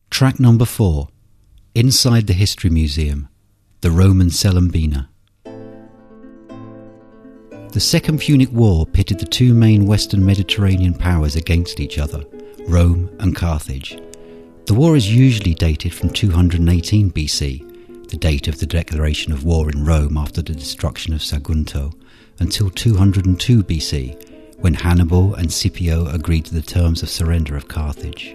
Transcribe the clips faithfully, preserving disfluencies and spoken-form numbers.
Track number four, Inside the History Museum, the Roman Selymbina. The Second Punic War pitted the two main Western Mediterranean powers against each other, Rome and Carthage. The war is usually dated from two hundred eighteen B C, the date of the declaration of war in Rome after the destruction of Sagunto, until two hundred two B C, when Hannibal and Scipio agreed to the terms of surrender of Carthage.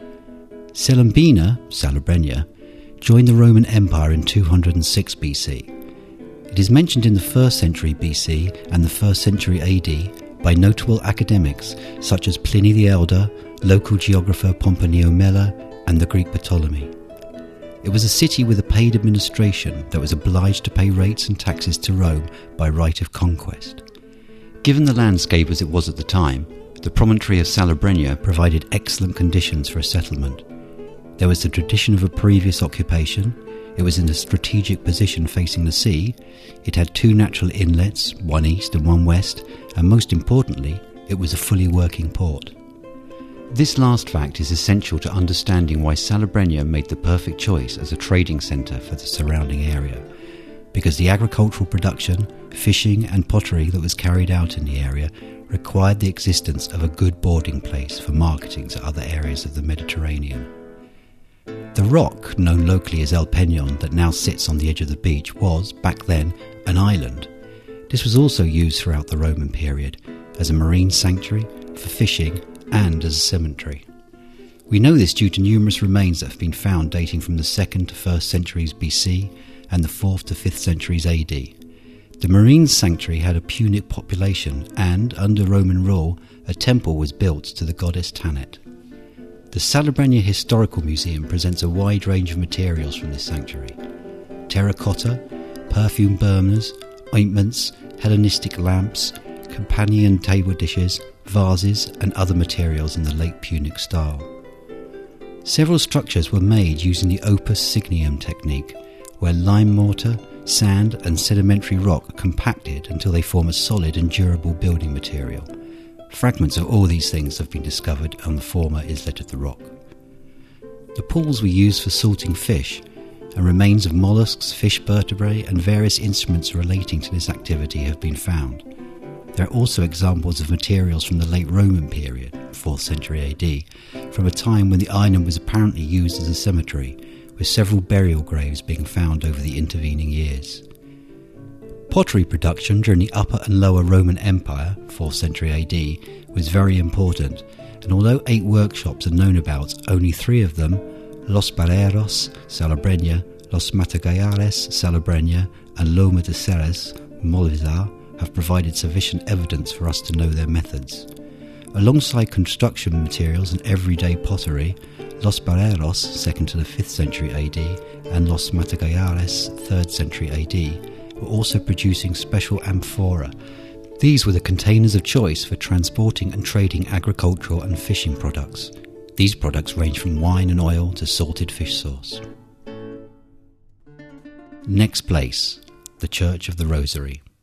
Selymbina, Salobreña, joined the Roman Empire in two hundred six B C. It is mentioned in the first century B C and the first century A D by notable academics such as Pliny the Elder, local geographer Pomponio Mela, and the Greek Ptolemy. It was a city with a paid administration that was obliged to pay rates and taxes to Rome by right of conquest. Given the landscape as it was at the time, the promontory of Salobreña provided excellent conditions for a settlement. There was the tradition of a previous occupation, it was in a strategic position facing the sea, it had two natural inlets, one east and one west, and most importantly, it was a fully working port. This last fact is essential to understanding why Salobreña made the perfect choice as a trading centre for the surrounding area, because the agricultural production, fishing and pottery that was carried out in the area required the existence of a good boarding place for marketing to other areas of the Mediterranean. The rock, known locally as El Peñón, that now sits on the edge of the beach was, back then, an island. This was also used throughout the Roman period as a marine sanctuary, for fishing, and as a cemetery. We know this due to numerous remains that have been found dating from the second to first centuries B C and the fourth to fifth centuries A D. The marine sanctuary had a Punic population and, under Roman rule, a temple was built to the goddess Tanit. The Salobreña Historical Museum presents a wide range of materials from this sanctuary. Terracotta, perfume burners, ointments, Hellenistic lamps, companion table dishes, vases and other materials in the late Punic style. Several structures were made using the opus signium technique, where lime mortar, sand and sedimentary rock are compacted until they form a solid and durable building material. Fragments of all these things have been discovered on the former islet of the rock. The pools were used for salting fish, and remains of molluscs, fish vertebrae and various instruments relating to this activity have been found. There are also examples of materials from the late Roman period, fourth century A D, from a time when the island was apparently used as a cemetery, with several burial graves being found over the intervening years. Pottery production during the Upper and Lower Roman Empire, fourth century A D, was very important, and although eight workshops are known about, only three of them, Los Barreros, Salobreña, Los Matagallas, Salobreña, and Loma de Ceres, Molvisar, have provided sufficient evidence for us to know their methods. Alongside construction materials and everyday pottery, Los Barreros, second to the fifth century A D, and Los Matagallas, third century A D, were also producing special amphora. These were the containers of choice for transporting and trading agricultural and fishing products. These products range from wine and oil to salted fish sauce. Next place, the Church of the Rosary.